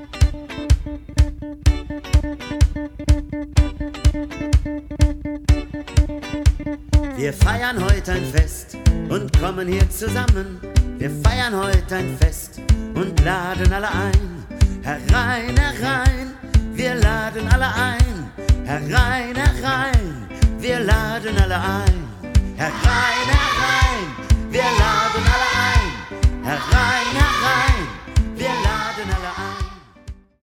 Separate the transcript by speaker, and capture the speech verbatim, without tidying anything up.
Speaker 1: Wir feiern heute ein Fest und kommen hier zusammen. Wir feiern heute ein Fest und laden alle ein. Herein, herein, wir laden alle ein. Herein, herein, wir laden alle ein. Herein, herein.